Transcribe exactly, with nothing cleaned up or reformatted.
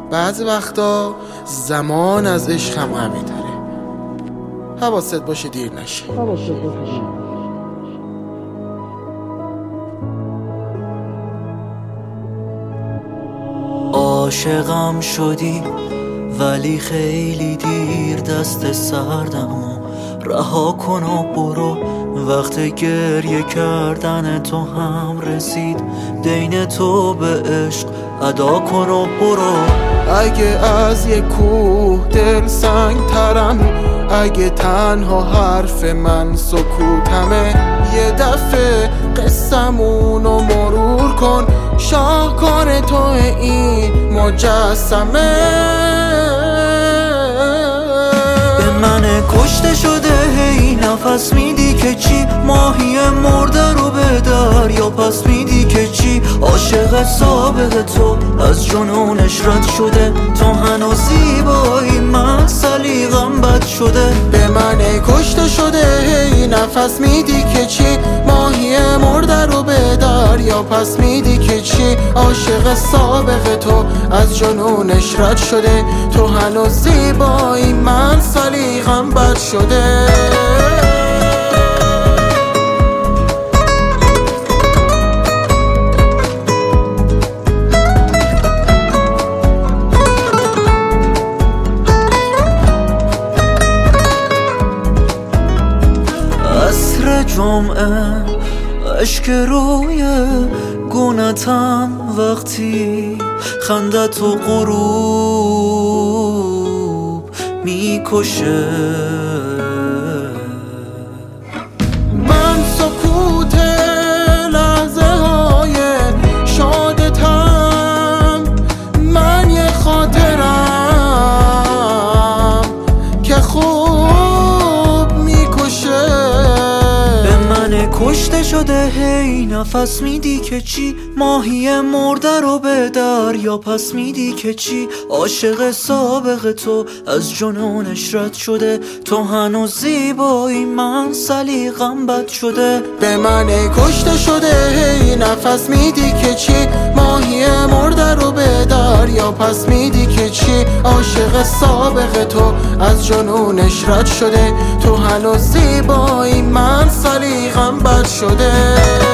بعضی وقتا زمان از عشقم قوی تره. حواست باشه دیر نشه. عاشقم شدی ولی خیلی دیر، دست سردمو رها کن و برو. وقت گریه کردن تو هم رسید، دین تو به عشق ادا کن و برو. اگه از یه کوه دل سنگ ترم، اگه تنها حرف من سکوتمه، یه دفعه قصمونو مرور کن. شاهکار تو این مجسمه به من کشته شده هی نفس میدی که چی؟ ماهی مرده رو به دریا پس میدی که چی؟ عاشق سابق تو از جنونش رد شده، تو هنوز زیبایی من سلیقم بد شده. به من کشته شده هی نفس میدی که چی؟ ماهی مرده رو به دریا پس میدی که چی؟ عاشق سابق تو از جنونش رد شده، تو هنوز زیبایی من سلیقم بد شده. عصر جمعه اشک روی گونتم، وقتی خندت و غروب میکشه. من سکوت لحظه های شادتم، من یه خاطرم که خوب میکشه. به من کشته شده هی نفس میدی که چی؟ ماهی مرده رو به دریا پس میدی که چی؟ عاشق سابق تو از جنونش رد شده، تو هنوز زیبایی من سلیقم بد شده. به من کشته شده هی نفس میدی که چی؟ ماهی مرده رو به دریا پس میدی که چی؟ عاشق سابق تو از جنونش رد شده، تو هنوز زیبایی من سلیقم بد شده.